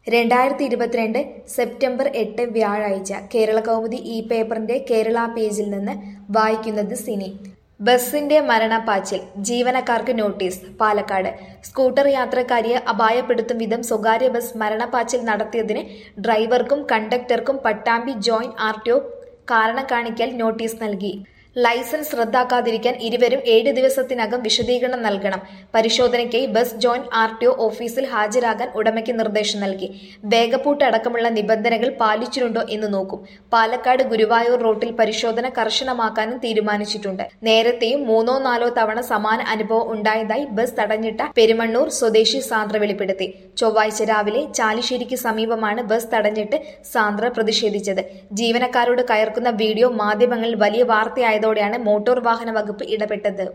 2022 September 8 വ്യാഴാഴ്ച കേരളകൗമുദി ഈ പേപ്പറിന്റെ കേരള പേജിൽ നിന്ന് വായിക്കുന്നത് സിനി. ബസിന്റെ മരണപ്പാച്ചിൽ, ജീവനക്കാർക്ക് നോട്ടീസ്. പാലക്കാട് സ്കൂട്ടർ യാത്രക്കാരിയെ അപായപ്പെടുത്തും വിധം സ്വകാര്യ ബസ് മരണപ്പാച്ചിൽ നടത്തിയതിന് ഡ്രൈവർക്കും കണ്ടക്ടർക്കും പട്ടാമ്പി ജോയിന്റ് ആർടിഒ കാരണം കാണിക്കൽ നോട്ടീസ് നൽകി. ലൈസൻസ് റദ്ദാക്കാതിരിക്കാൻ ഇരുവരും 7 ദിവസത്തിനകം വിശദീകരണം നൽകണം. പരിശോധനയ്ക്കായി ബസ് ജോയിന്റ് ആർടിഒ ഓഫീസിൽ ഹാജരാകാൻ ഉടമയ്ക്ക് നിർദ്ദേശം നൽകി. വേഗപ്പൂട്ട് അടക്കമുള്ള നിബന്ധനകൾ പാലിച്ചിട്ടുണ്ടോ എന്ന് നോക്കും. പാലക്കാട് ഗുരുവായൂർ റൂട്ടിൽ പരിശോധന കർശനമാക്കാനും തീരുമാനിച്ചിട്ടുണ്ട്. നേരത്തെയും 3-4 തവണ സമാന അനുഭവം ഉണ്ടായതായി ബസ് തടഞ്ഞിട്ട പെരുമണ്ണൂർ സ്വദേശി സാന്ദ്ര വെളിപ്പെടുത്തി. ചൊവ്വാഴ്ച രാവിലെ ചാലിശ്ശേരിക്ക് സമീപമാണ് ബസ് തടഞ്ഞിട്ട് സാന്ദ്ര പ്രതിഷേധിച്ചത്. ജീവനക്കാരോട് കയർക്കുന്ന വീഡിയോ മാധ്യമങ്ങളിൽ വലിയ വാർത്തയായതോടെയാണ് മോട്ടോർ വാഹന വകുപ്പ് ഇടപെട്ടത്.